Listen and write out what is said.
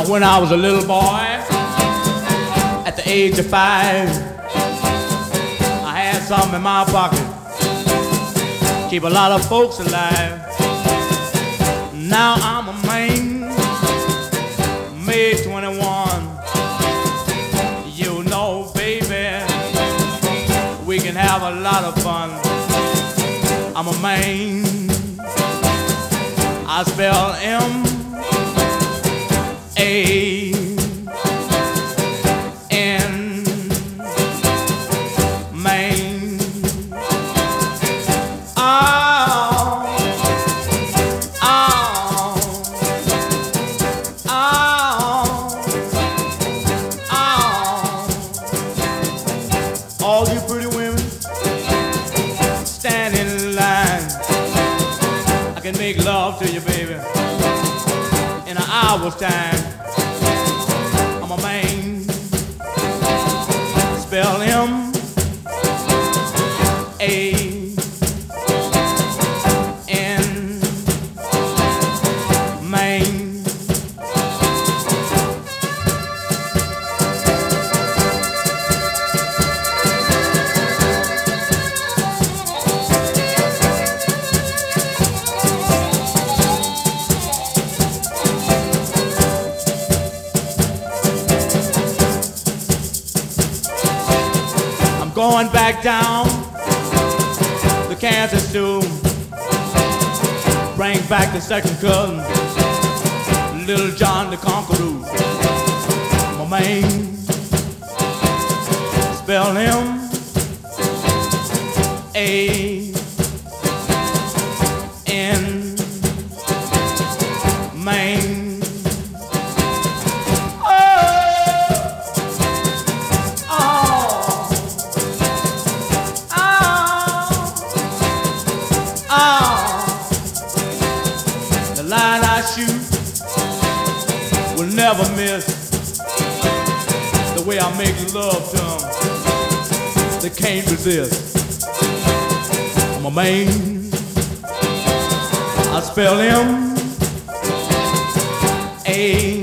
When I was a little boy, at the age of 5, I had something in my pocket, keep a lot of folks alive. Now I'm a man, May 21. You know, baby, we can have a lot of fun. I'm a man, I spell M-A-N, Maine. Oh, oh, oh, oh. All you pretty women stand in line. I can make love to you, baby, in an hour's time. I'm a man, spell M-A-N, Maine. Going back down to Kansas to bring back the second cousin, Little John the Conqueror. My man, spell M-A-N, Maine. The line I shoot will never miss. The way I make love to them, they can't resist. I'm a man, I spell M-A